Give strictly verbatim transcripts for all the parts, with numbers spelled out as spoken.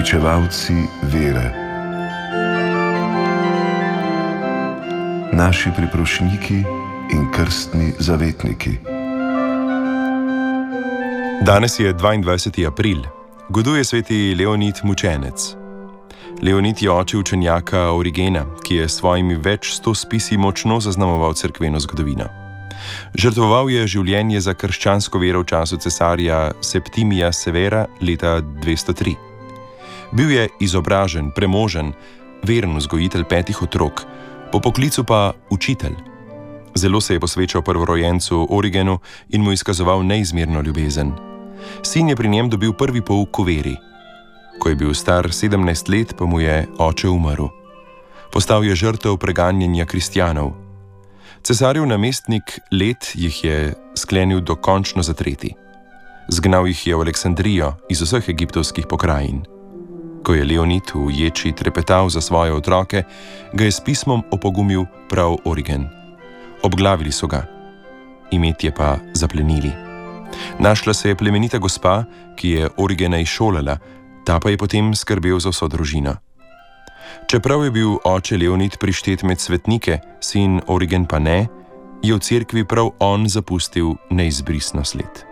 Pričevalci vere. Naši priprošniki in krstni zavetniki. Danes je dvaindvajseti april, goduje sveti Leonid Mučenec. Leonid je oče učenjaka Origena, ki je s svojimi več sto spisi močno zaznamoval cerkveno zgodovino. Žrtvoval je življenje za krščansko vero v času cesarja Septimija Severa leta dvesto tri. Bil je izobražen, premožen, veren vzgojitelj petih otrok, po poklicu pa učitelj. Zelo se je posvečal prvorojencu Origenu in mu izkazoval neizmerno ljubezen. Sin je pri njem dobil prvi pouk o veri. Ko je bil star sedemnajst let, pa mu je oče umrl. Postal je žrtev preganjanja kristjanov. Cesarjev namestnik Let jih je sklenil dokončno zatreti. Zgnal jih je v Aleksandrijo iz vseh egiptovskih pokrajin. Ko je Leonid v ječi trepetal za svoje otroke, ga je s pismom opogumil prav Origen. Obglavili so ga, imetje pa zaplenili. Našla se je plemenita gospa, ki je Origena izšolala, ta pa je potem skrbel za vso družino. Čeprav je bil oče Leonid prištet med svetnike, sin Origen pa ne, je v cerkvi prav on zapustil neizbrisno sled.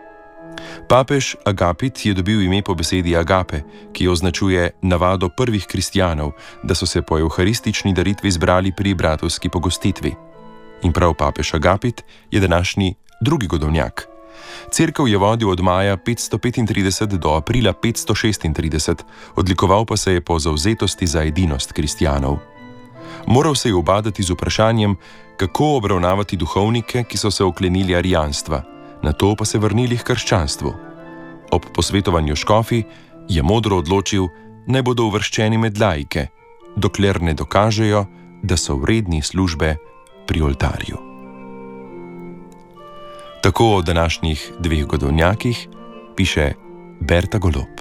Papež Agapit je dobil ime po besedi agape, ki označuje navado prvih kristjanov, da so se po evharistični daritvi zbrali pri bratovski pogostitvi. In prav papež Agapit je današnji drugi godovnjak. Cerkev je vodil od maja petsto petintrideset do aprila petsto šestintrideset, odlikoval pa se je po zavzetosti za edinost kristjanov. Moral se je ubadati z vprašanjem, kako obravnavati duhovnike, ki so se oklenili arijanstva, nato pa se vrnili k krščanstvu. Ob posvetovanju škofi je modro odločil, naj bodo uvrščeni med laike, dokler ne dokažejo, da so vredni službe pri oltarju. Tako o današnjih dveh godovnjakih piše Berta Golob.